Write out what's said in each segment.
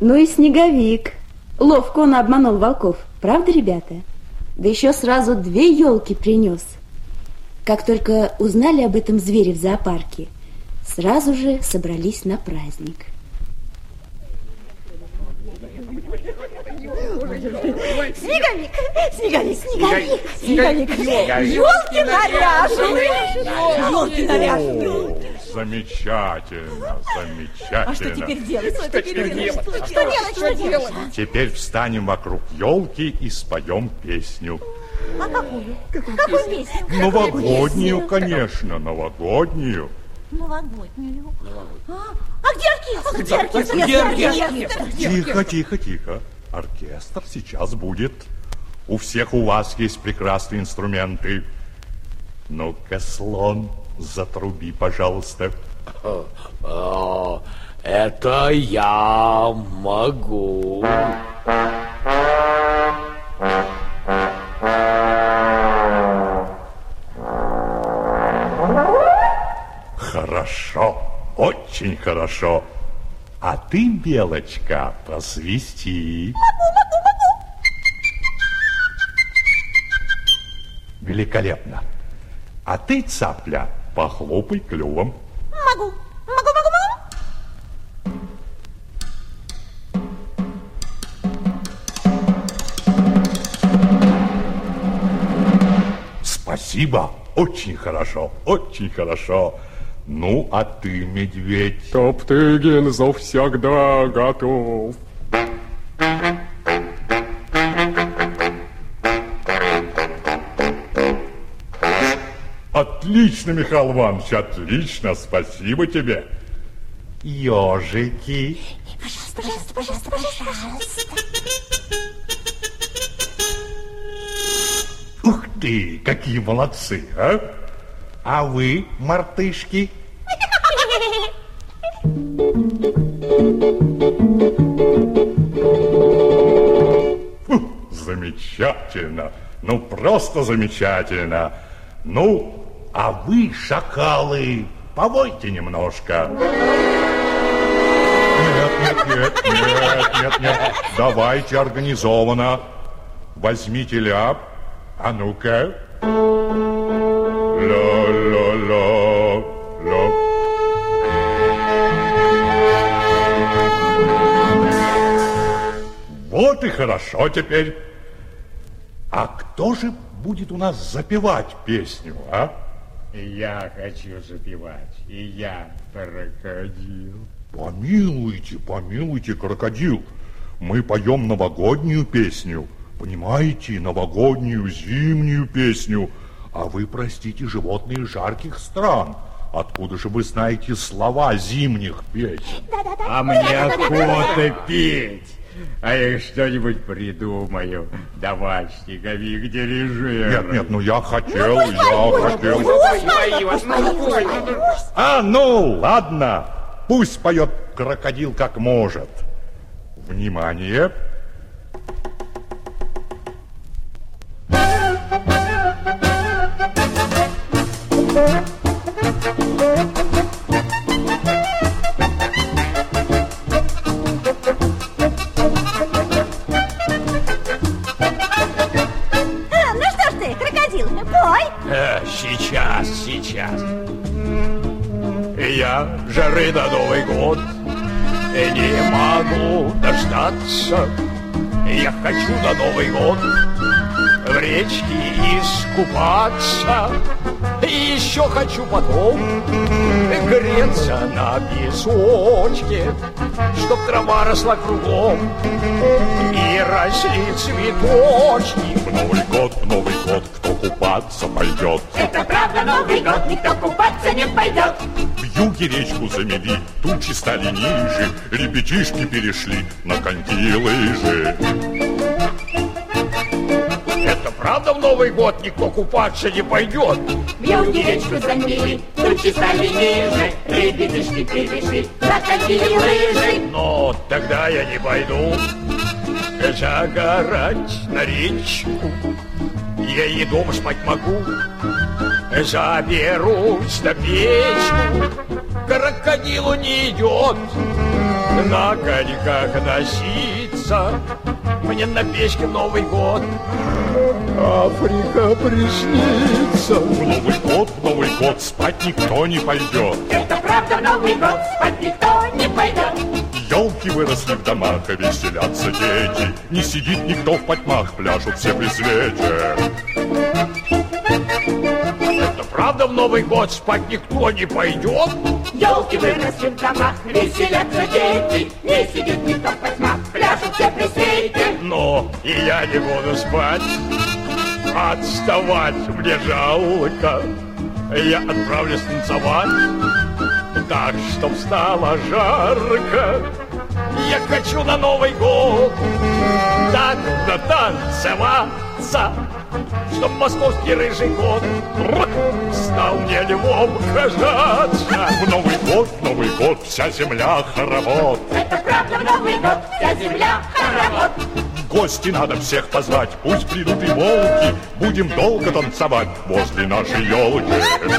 Ну и Снеговик. Ловко он обманул волков. Правда, ребята? Да еще сразу 2 елки принес. Как только узнали об этом звере в зоопарке, сразу же собрались на праздник. Снеговик, Снеговик, Снеговик, Снеговик, елки наряжены, елки наряжены. Замечательно, замечательно. А что теперь делать? Что делать? Теперь встанем вокруг елки и споем песню. А какую? Какую песню? Новогоднюю, конечно, новогоднюю. Новогоднюю. А где оркестр? Тихо, тихо, тихо. Оркестр сейчас будет. У всех у вас есть прекрасные инструменты. Ну-ка, слон, затруби, пожалуйста. Это я могу. Хорошо, очень хорошо. А ты, Белочка, просвисти. Великолепно. А ты, Цапля, похлопай клювом. Могу. Спасибо, очень хорошо, очень хорошо. Ну, а ты, медведь? Топтыгин завсегда готов. Отлично, Михаил Иванович, отлично, спасибо тебе. Ежики. Пожалуйста. Ух ты, какие молодцы, а? А вы, мартышки? Замечательно, ну просто замечательно. Ну, а вы, шакалы, повойте немножко. Нет, давайте организованно. Возьмите ляп, а ну-ка. Ла-ла-ла-ла. Вот и хорошо теперь. А кто же будет у нас запевать песню, а? Я хочу запевать, и я крокодил. Помилуйте, крокодил. Мы поем новогоднюю песню. Понимаете, новогоднюю зимнюю песню. А вы, простите, животные жарких стран. Откуда же вы знаете слова зимних песен? А мне охота петь. А я что-нибудь придумаю. Давай, Снеговик, дирижируй. Нет, ну я хотел. Ну, ладно. Пусть поет крокодил как может. Внимание. Сейчас. Я жары на Новый год не могу дождаться. Я хочу на Новый год в речке искупаться. И еще хочу потом греться на песочке, чтоб трава росла кругом и росли цветочки. В Новый год, кто купаться пойдет? Это правда, Новый год, никто купаться не пойдет. В юге речку замели, тучи стали ниже, ребятишки перешли на коньки и лыжи. Это правда, в Новый год никто купаться не пойдет? В юге речку замели, тучи стали ниже, ребятишки перешли на коньки и лыжи. Но тогда я не пойду загорать на речку. Я и дома спать могу. Заберусь на печку. Крокодилу не идет на коньках носиться, мне на печке Новый год Африка приснится. В Новый год спать никто не пойдет. Это правда, в Новый год спать никто не пойдет. Елки выросли в домах, и веселятся дети. Не сидит никто в потьмах, пляшут все при свете. Это правда, в Новый год спать никто не пойдет? Елки выросли в домах, веселятся дети. Не сидит никто в потьмах, пляшут все при свете. Но и я не буду спать, отставать мне жалко. Я отправлюсь танцевать, так, чтоб стало жарко. Я хочу на Новый год так натанцеваться, чтоб московский рыжий кот стал мне львом кажаться. В Новый год вся земля хоровод. Это правда, в Новый год вся земля хоровод. В гости надо всех позвать, пусть придут и волки. Будем долго танцевать возле нашей елки.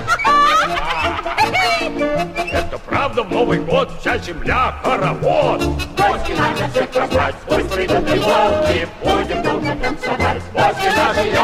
Это правда, в Новый год вся земля хоровод. Гости надо всех позвать, пусть придут и волки. Будем долго танцевать возле нашей елки.